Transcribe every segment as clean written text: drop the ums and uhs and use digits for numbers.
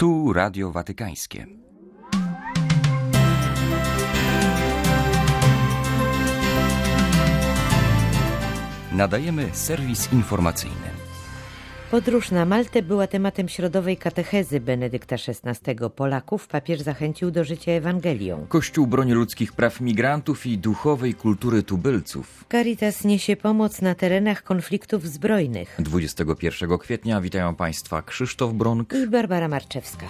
Tu Radio Watykańskie. Nadajemy serwis informacyjny. Podróż na Maltę była tematem środowej katechezy Benedykta XVI. Polaków papież zachęcił do życia Ewangelią. Kościół broni ludzkich praw migrantów i duchowej kultury tubylców. Caritas niesie pomoc na terenach konfliktów zbrojnych. 21 kwietnia witają Państwa Krzysztof Bronk i Barbara Marczewska.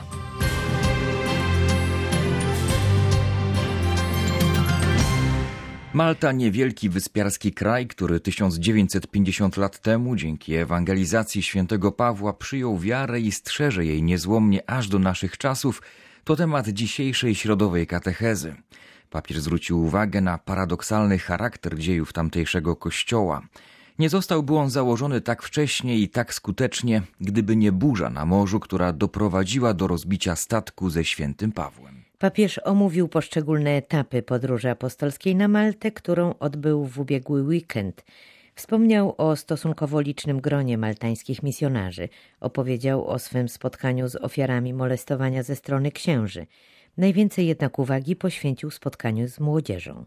Malta, niewielki wyspiarski kraj, który 1950 lat temu dzięki ewangelizacji świętego Pawła przyjął wiarę i strzeże jej niezłomnie aż do naszych czasów, to temat dzisiejszej środowej katechezy. Papież zwrócił uwagę na paradoksalny charakter dziejów tamtejszego kościoła. Nie zostałby on założony tak wcześnie i tak skutecznie, gdyby nie burza na morzu, która doprowadziła do rozbicia statku ze świętym Pawłem. Papież omówił poszczególne etapy podróży apostolskiej na Maltę, którą odbył w ubiegły weekend. Wspomniał o stosunkowo licznym gronie maltańskich misjonarzy. Opowiedział o swym spotkaniu z ofiarami molestowania ze strony księży. Najwięcej jednak uwagi poświęcił spotkaniu z młodzieżą.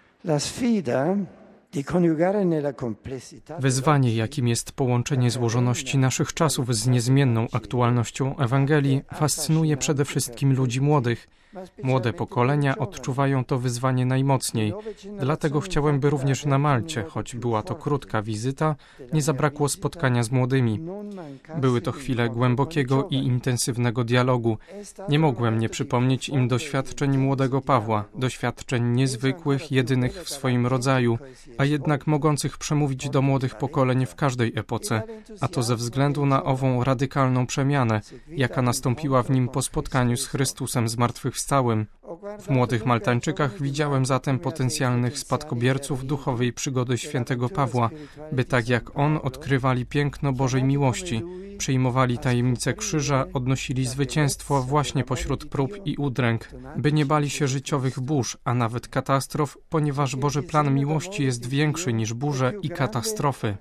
Wyzwanie, jakim jest połączenie złożoności naszych czasów z niezmienną aktualnością Ewangelii, fascynuje przede wszystkim ludzi młodych. Młode pokolenia odczuwają to wyzwanie najmocniej. Dlatego chciałem, by również na Malcie, choć była to krótka wizyta, nie zabrakło spotkania z młodymi. Były to chwile głębokiego i intensywnego dialogu. Nie mogłem nie przypomnieć im doświadczeń młodego Pawła, doświadczeń niezwykłych, jedynych w swoim rodzaju, a jednak mogących przemówić do młodych pokoleń w każdej epoce, a to ze względu na ową radykalną przemianę, jaka nastąpiła w nim po spotkaniu z Chrystusem zmartwychwstałym. W młodych Maltańczykach widziałem zatem potencjalnych spadkobierców duchowej przygody świętego Pawła, by tak jak on odkrywali piękno Bożej miłości, przyjmowali tajemnicę krzyża, odnosili zwycięstwo właśnie pośród prób i udręk, by nie bali się życiowych burz, a nawet katastrof, ponieważ Boży plan miłości jest większy niż burze i katastrofy.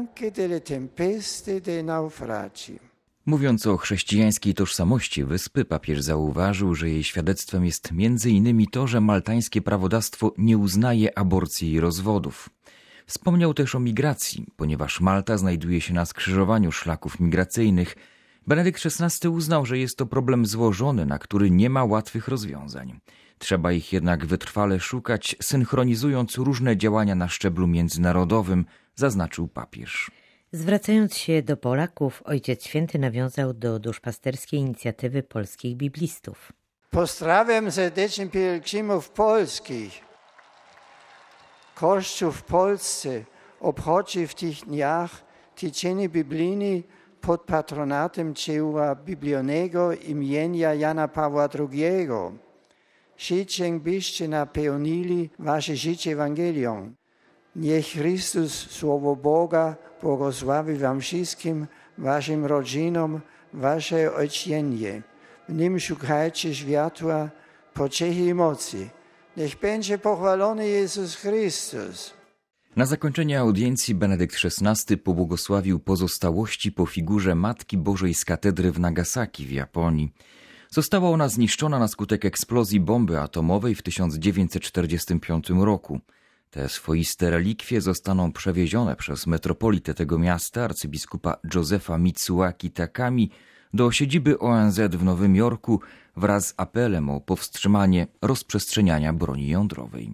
Mówiąc o chrześcijańskiej tożsamości wyspy, papież zauważył, że jej świadectwem jest m.in. to, że maltańskie prawodawstwo nie uznaje aborcji i rozwodów. Wspomniał też o migracji, ponieważ Malta znajduje się na skrzyżowaniu szlaków migracyjnych. Benedykt XVI uznał, że jest to problem złożony, na który nie ma łatwych rozwiązań. Trzeba ich jednak wytrwale szukać, synchronizując różne działania na szczeblu międzynarodowym, zaznaczył papież. Zwracając się do Polaków, Ojciec Święty nawiązał do duszpasterskiej inicjatywy polskich biblistów. Pozdrawiam serdecznie pielgrzymów polskich. Kościół w Polsce obchodzi w tych dniach tydzień biblijny pod patronatem dzieła biblijnego imienia Jana Pawła II. Życzę, byście napełnili wasze życie Ewangelią. Niech Chrystus, Słowo Boga, błogosławi wam wszystkim, waszym rodzinom, wasze ojczyźnie. W nim szukajcie światła, pociechy i mocy. Niech będzie pochwalony Jezus Chrystus. Na zakończenie audiencji Benedykt XVI pobłogosławił pozostałości po figurze Matki Bożej z katedry w Nagasaki w Japonii. Została ona zniszczona na skutek eksplozji bomby atomowej w 1945 roku. Te swoiste relikwie zostaną przewiezione przez metropolitę tego miasta, arcybiskupa Josepha Mitsuaki Takami, do siedziby ONZ w Nowym Jorku wraz z apelem o powstrzymanie rozprzestrzeniania broni jądrowej.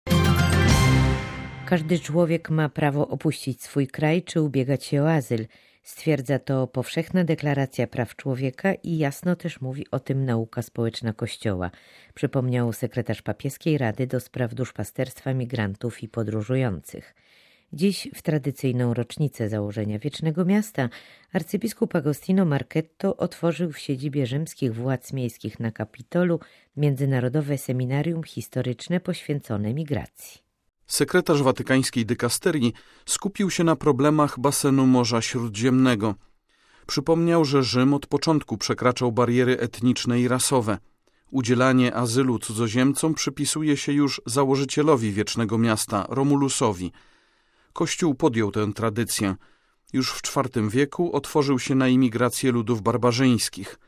Każdy człowiek ma prawo opuścić swój kraj czy ubiegać się o azyl. Stwierdza to powszechna deklaracja praw człowieka i jasno też mówi o tym nauka społeczna Kościoła, przypomniał sekretarz papieskiej Rady do spraw duszpasterstwa, migrantów i podróżujących. Dziś, w tradycyjną rocznicę założenia Wiecznego Miasta, arcybiskup Agostino Marchetto otworzył w siedzibie rzymskich władz miejskich na Kapitolu międzynarodowe seminarium historyczne poświęcone migracji. Sekretarz watykańskiej dykasterii skupił się na problemach basenu Morza Śródziemnego. Przypomniał, że Rzym od początku przekraczał bariery etniczne i rasowe. Udzielanie azylu cudzoziemcom przypisuje się już założycielowi Wiecznego Miasta, Romulusowi. Kościół podjął tę tradycję. Już w IV wieku otworzył się na imigrację ludów barbarzyńskich.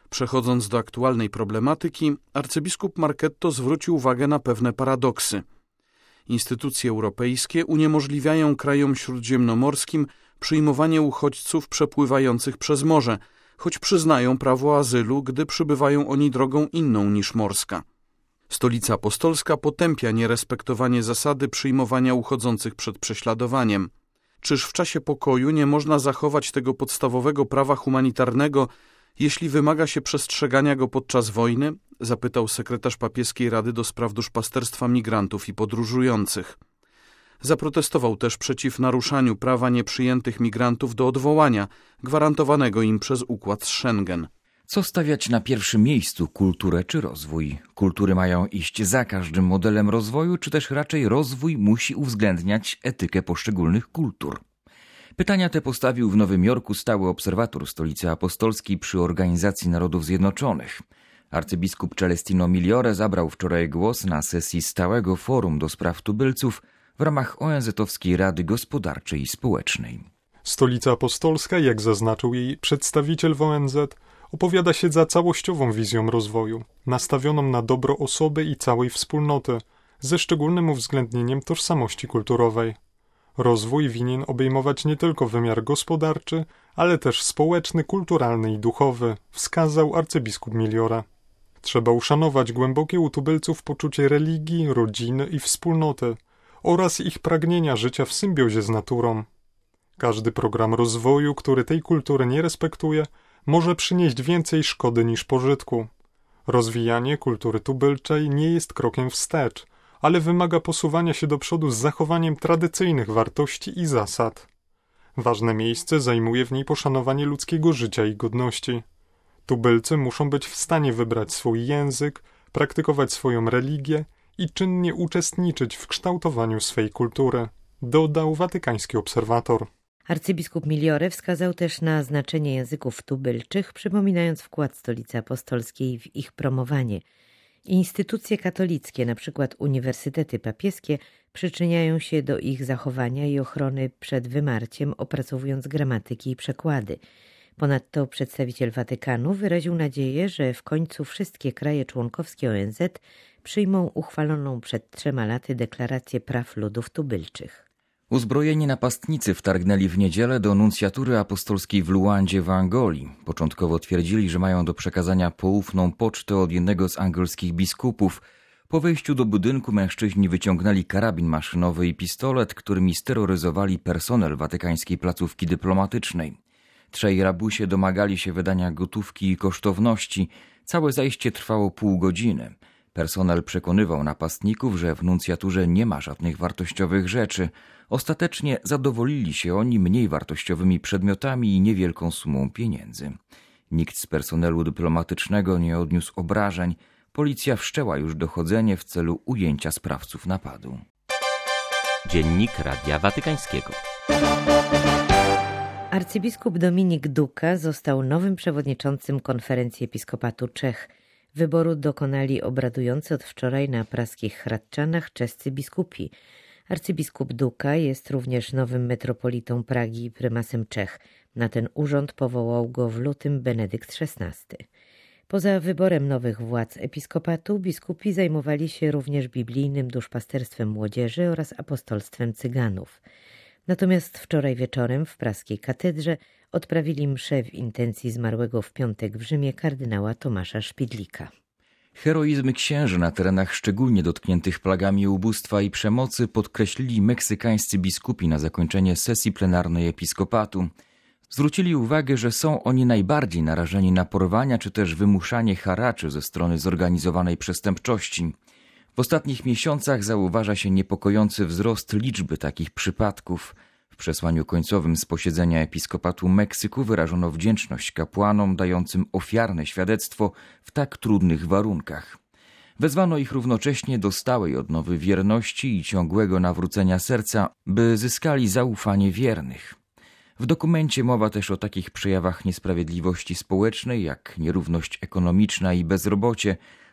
Przechodząc do aktualnej problematyki, arcybiskup Marchetto zwrócił uwagę na pewne paradoksy. Instytucje europejskie uniemożliwiają krajom śródziemnomorskim przyjmowanie uchodźców przepływających przez morze, choć przyznają prawo azylu, gdy przybywają oni drogą inną niż morska. Stolica Apostolska potępia nierespektowanie zasady przyjmowania uchodzących przed prześladowaniem. Czyż w czasie pokoju nie można zachować tego podstawowego prawa humanitarnego, jeśli wymaga się przestrzegania go podczas wojny? Zapytał sekretarz papieskiej Rady do spraw duszpasterstwa migrantów i podróżujących. Zaprotestował też przeciw naruszaniu prawa nieprzyjętych migrantów do odwołania, gwarantowanego im przez układ z Schengen. Co stawiać na pierwszym miejscu, kulturę czy rozwój? Kultury mają iść za każdym modelem rozwoju, czy też raczej rozwój musi uwzględniać etykę poszczególnych kultur? Pytania te postawił w Nowym Jorku stały obserwator Stolicy Apostolskiej przy Organizacji Narodów Zjednoczonych. Arcybiskup Celestino Migliore zabrał wczoraj głos na sesji Stałego Forum do Spraw Tubylców w ramach ONZ-owskiej Rady Gospodarczej i Społecznej. Stolica Apostolska, jak zaznaczył jej przedstawiciel w ONZ, opowiada się za całościową wizją rozwoju, nastawioną na dobro osoby i całej wspólnoty, ze szczególnym uwzględnieniem tożsamości kulturowej. Rozwój winien obejmować nie tylko wymiar gospodarczy, ale też społeczny, kulturalny i duchowy, wskazał arcybiskup Migliore. Trzeba uszanować głębokie u tubylców poczucie religii, rodziny i wspólnoty oraz ich pragnienia życia w symbiozie z naturą. Każdy program rozwoju, który tej kultury nie respektuje, może przynieść więcej szkody niż pożytku. Rozwijanie kultury tubylczej nie jest krokiem wstecz, ale wymaga posuwania się do przodu z zachowaniem tradycyjnych wartości i zasad. Ważne miejsce zajmuje w niej poszanowanie ludzkiego życia i godności. Tubylcy muszą być w stanie wybrać swój język, praktykować swoją religię i czynnie uczestniczyć w kształtowaniu swej kultury, dodał watykański obserwator. Arcybiskup Migliore wskazał też na znaczenie języków tubylczych, przypominając wkład Stolicy Apostolskiej w ich promowanie. Instytucje katolickie, np. uniwersytety papieskie, przyczyniają się do ich zachowania i ochrony przed wymarciem, opracowując gramatyki i przekłady. Ponadto przedstawiciel Watykanu wyraził nadzieję, że w końcu wszystkie kraje członkowskie ONZ przyjmą uchwaloną przed 3 laty deklarację praw ludów tubylczych. Uzbrojeni napastnicy wtargnęli w niedzielę do nuncjatury apostolskiej w Luandzie w Angolii. Początkowo twierdzili, że mają do przekazania poufną pocztę od jednego z angielskich biskupów. Po wejściu do budynku mężczyźni wyciągnęli karabin maszynowy i pistolet, którymi steroryzowali personel watykańskiej placówki dyplomatycznej. 3 rabusie domagali się wydania gotówki i kosztowności. Całe zajście trwało pół godziny. Personel przekonywał napastników, że w nuncjaturze nie ma żadnych wartościowych rzeczy. Ostatecznie zadowolili się oni mniej wartościowymi przedmiotami i niewielką sumą pieniędzy. Nikt z personelu dyplomatycznego nie odniósł obrażeń. Policja wszczęła już dochodzenie w celu ujęcia sprawców napadu. Dziennik Radia Watykańskiego. Arcybiskup Dominik Duka został nowym przewodniczącym Konferencji Episkopatu Czech. Wyboru dokonali obradujący od wczoraj na praskich Hradczanach czescy biskupi. Arcybiskup Duka jest również nowym metropolitą Pragi i prymasem Czech. Na ten urząd powołał go w lutym Benedykt XVI. Poza wyborem nowych władz episkopatu, biskupi zajmowali się również biblijnym duszpasterstwem młodzieży oraz apostolstwem cyganów. Natomiast wczoraj wieczorem w praskiej katedrze odprawili mszę w intencji zmarłego w piątek w Rzymie kardynała Tomasza Szpidlika. Heroizmy księży na terenach szczególnie dotkniętych plagami ubóstwa i przemocy podkreślili meksykańscy biskupi na zakończenie sesji plenarnej episkopatu. Zwrócili uwagę, że są oni najbardziej narażeni na porwania czy też wymuszanie haraczy ze strony zorganizowanej przestępczości. W ostatnich miesiącach zauważa się niepokojący wzrost liczby takich przypadków. W przesłaniu końcowym z posiedzenia Episkopatu Meksyku wyrażono wdzięczność kapłanom dającym ofiarne świadectwo w tak trudnych warunkach. Wezwano ich równocześnie do stałej odnowy wierności i ciągłego nawrócenia serca, by zyskali zaufanie wiernych. W dokumencie mowa też o takich przejawach niesprawiedliwości społecznej jak nierówność ekonomiczna i bezrobocie,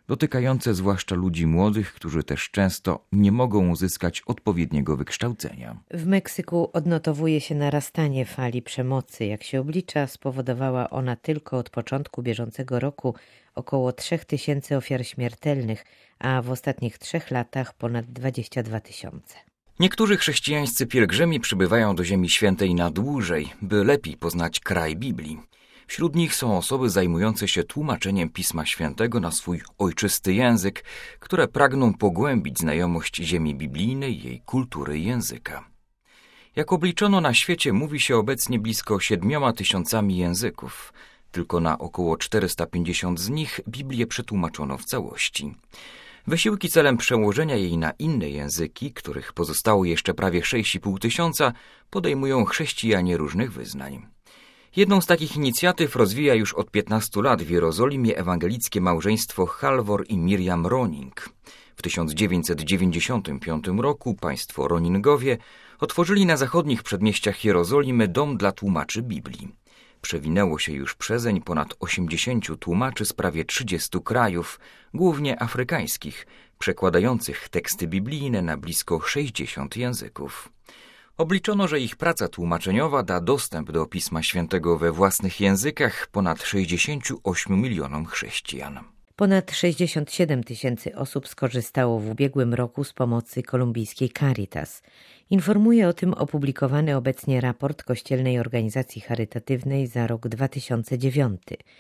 dotykające zwłaszcza ludzi młodych, którzy też często nie mogą uzyskać odpowiedniego wykształcenia. W Meksyku odnotowuje się narastanie fali przemocy. Jak się oblicza, spowodowała ona tylko od początku bieżącego roku około 3000 ofiar śmiertelnych, a w ostatnich 3 latach ponad 22 000. Niektórzy chrześcijańscy pielgrzymi przybywają do Ziemi Świętej na dłużej, by lepiej poznać kraj Biblii. Wśród nich są osoby zajmujące się tłumaczeniem Pisma Świętego na swój ojczysty język, które pragną pogłębić znajomość ziemi biblijnej, jej kultury i języka. Jak obliczono, na świecie mówi się obecnie blisko 7000 języków. Tylko na około 450 z nich Biblię przetłumaczono w całości. Wysiłki celem przełożenia jej na inne języki, których pozostało jeszcze prawie 6500, podejmują chrześcijanie różnych wyznań. Jedną z takich inicjatyw rozwija już od 15 lat w Jerozolimie ewangelickie małżeństwo Halvor i Miriam Roning. W 1995 roku państwo Roningowie otworzyli na zachodnich przedmieściach Jerozolimy dom dla tłumaczy Biblii. Przewinęło się już przezeń ponad 80 tłumaczy z prawie 30 krajów, głównie afrykańskich, przekładających teksty biblijne na blisko 60 języków. Obliczono, że ich praca tłumaczeniowa da dostęp do Pisma Świętego we własnych językach ponad 68 milionom chrześcijan. Ponad 67 000 osób skorzystało w ubiegłym roku z pomocy kolumbijskiej Caritas. Informuje o tym opublikowany obecnie raport Kościelnej Organizacji Charytatywnej za rok 2009.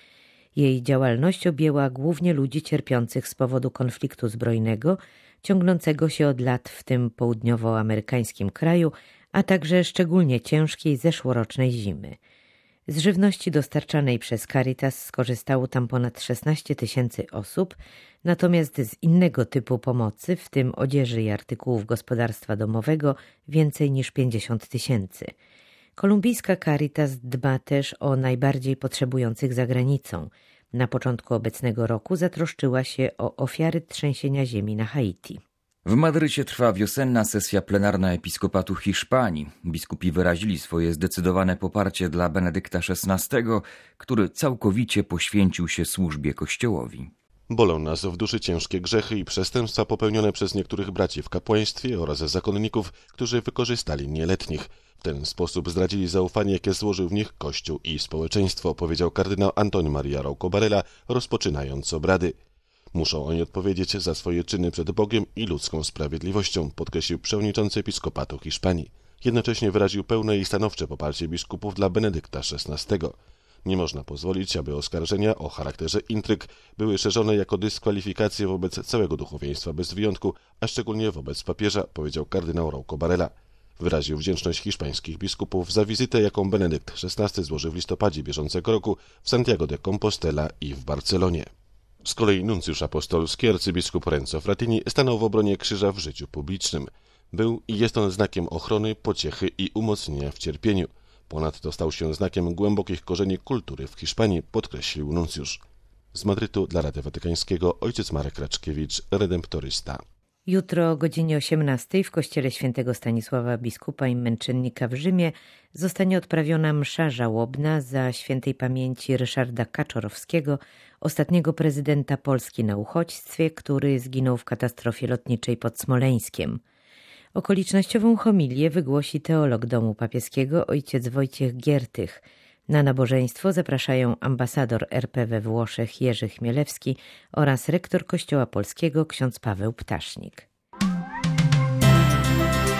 Jej działalność objęła głównie ludzi cierpiących z powodu konfliktu zbrojnego, ciągnącego się od lat w tym południowoamerykańskim kraju, a także szczególnie ciężkiej zeszłorocznej zimy. Z żywności dostarczanej przez Caritas skorzystało tam ponad 16 000 osób, natomiast z innego typu pomocy, w tym odzieży i artykułów gospodarstwa domowego, więcej niż 50 000. Kolumbijska Caritas dba też o najbardziej potrzebujących za granicą. Na początku obecnego roku zatroszczyła się o ofiary trzęsienia ziemi na Haiti. W Madrycie trwa wiosenna sesja plenarna Episkopatu Hiszpanii. Biskupi wyrazili swoje zdecydowane poparcie dla Benedykta XVI, który całkowicie poświęcił się służbie Kościołowi. Bolą nas w duszy ciężkie grzechy i przestępstwa popełnione przez niektórych braci w kapłaństwie oraz zakonników, którzy wykorzystali nieletnich. W ten sposób zdradzili zaufanie, jakie złożył w nich Kościół i społeczeństwo, powiedział kardynał Antoni Maria Rauco Varela, rozpoczynając obrady. Muszą oni odpowiedzieć za swoje czyny przed Bogiem i ludzką sprawiedliwością, podkreślił przewodniczący Episkopatu Hiszpanii. Jednocześnie wyraził pełne i stanowcze poparcie biskupów dla Benedykta XVI. Nie można pozwolić, aby oskarżenia o charakterze intryg były szerzone jako dyskwalifikacje wobec całego duchowieństwa bez wyjątku, a szczególnie wobec papieża, powiedział kardynał Rauco Varela. Wyraził wdzięczność hiszpańskich biskupów za wizytę, jaką Benedykt XVI złożył w listopadzie bieżącego roku w Santiago de Compostela i w Barcelonie. Z kolei nuncjusz apostolski arcybiskup Renzo Frattini stanął w obronie krzyża w życiu publicznym. Był i jest on znakiem ochrony, pociechy i umocnienia w cierpieniu. Ponadto stał się znakiem głębokich korzeni kultury w Hiszpanii, podkreślił nuncjusz. Z Madrytu dla Radia Watykańskiego ojciec Marek Raczkiewicz, redemptorysta. Jutro o godzinie 18 w kościele świętego Stanisława biskupa i męczennika w Rzymie zostanie odprawiona msza żałobna za świętej pamięci Ryszarda Kaczorowskiego, ostatniego prezydenta Polski na uchodźstwie, który zginął w katastrofie lotniczej pod Smoleńskiem. Okolicznościową homilię wygłosi teolog Domu Papieskiego ojciec Wojciech Giertych. Na nabożeństwo zapraszają ambasador RP we Włoszech Jerzy Chmielewski oraz rektor Kościoła Polskiego ksiądz Paweł Ptasznik.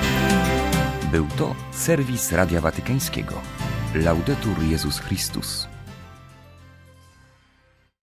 Był to serwis Radia Watykańskiego. Laudetur Jezus Chrystus.